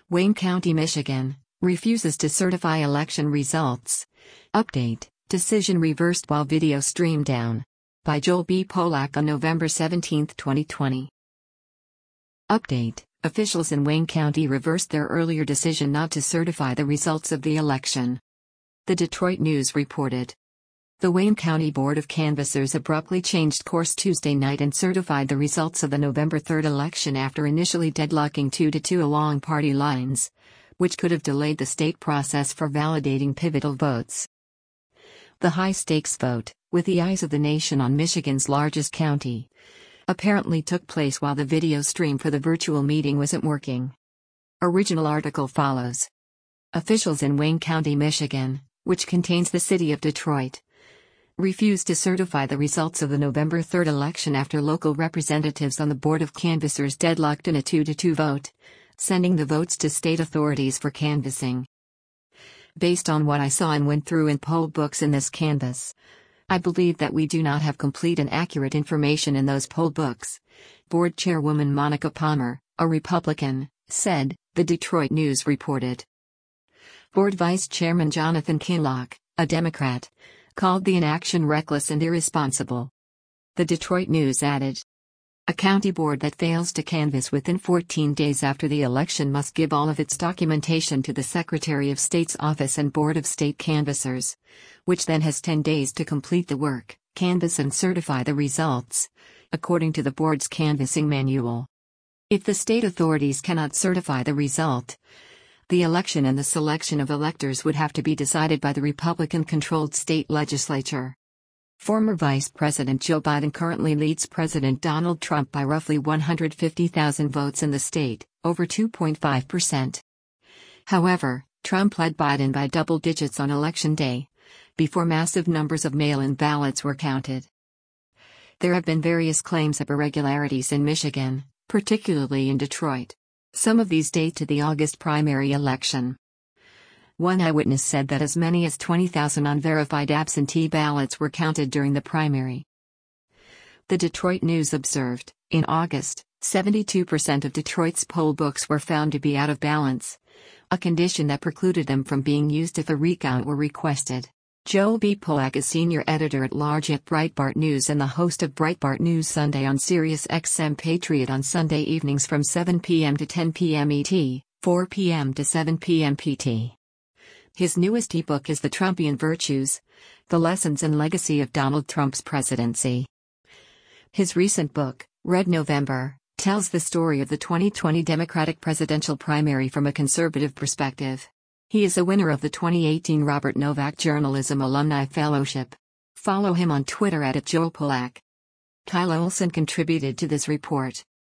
Wayne County, Michigan, refuses to certify election results. Update: decision reversed while video streamed down. By Joel B. Polak on November 17, 2020. Update: officials in Wayne County reversed their earlier decision not to certify the results of the election. The Detroit News reported. The Wayne County Board of Canvassers abruptly changed course Tuesday night and certified the results of the November 3 election after initially deadlocking 2-2 along party lines, which could have delayed the state process for validating pivotal votes. The high-stakes vote, with the eyes of the nation on Michigan's largest county, apparently took place while the video stream for the virtual meeting wasn't working. Original article follows. Officials in Wayne County, Michigan, which contains the city of Detroit, refused to certify the results of the November 3 election after local representatives on the Board of Canvassers deadlocked in a 2-2 vote, sending the votes to state authorities for canvassing. Based on what I saw and went through in poll books in this canvass, I believe that we do not have complete and accurate information in those poll books, Board Chairwoman Monica Palmer, a Republican, said, the Detroit News reported. Board Vice Chairman Jonathan Kinloch, a Democrat, called the inaction reckless and irresponsible. The Detroit News added, a county board that fails to canvass within 14 days after the election must give all of its documentation to the Secretary of State's office and Board of State Canvassers, which then has 10 days to complete the work, canvass and certify the results, according to the board's canvassing manual. If the state authorities cannot certify the result, the election and the selection of electors would have to be decided by the Republican-controlled state legislature. Former Vice President Joe Biden currently leads President Donald Trump by roughly 150,000 votes in the state, over 2.5%. However, Trump led Biden by double digits on Election Day, before massive numbers of mail-in ballots were counted. There have been various claims of irregularities in Michigan, particularly in Detroit. Some of these date to the August primary election. One eyewitness said that as many as 20,000 unverified absentee ballots were counted during the primary. The Detroit News observed, in August, 72% of Detroit's poll books were found to be out of balance, a condition that precluded them from being used if a recount were requested. Joel B. Polak is senior editor-at-large at Breitbart News and the host of Breitbart News Sunday on Sirius XM Patriot on Sunday evenings from 7 p.m. to 10 p.m. ET, 4 p.m. to 7 p.m. PT. His newest ebook is The Trumpian Virtues: The Lessons and Legacy of Donald Trump's Presidency. His recent book, Red November, tells the story of the 2020 Democratic presidential primary from a conservative perspective. He is a winner of the 2018 Robert Novak Journalism Alumni Fellowship. Follow him on Twitter @JoelPolak. Kyle Olson contributed to this report.